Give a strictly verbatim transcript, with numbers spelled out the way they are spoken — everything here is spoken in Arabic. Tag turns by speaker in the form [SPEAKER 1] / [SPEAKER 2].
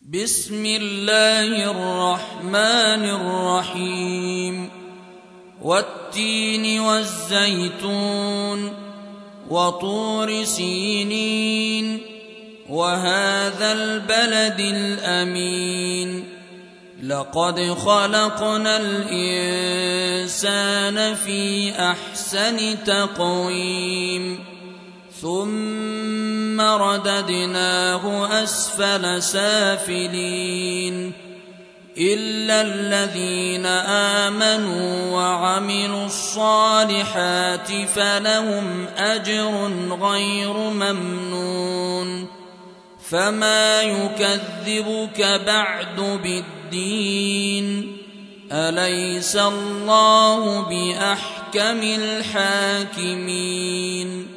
[SPEAKER 1] بسم الله الرحمن الرحيم والتين والزيتون وطور سينين وهذا البلد الأمين لقد خلقنا الإنسان في أحسن تقويم ثم رددناه أسفل سافلين إلا الذين آمنوا وعملوا الصالحات فلهم أجر غير ممنون فما يكذبك بعد بالدين أليس الله بأحكم الحاكمين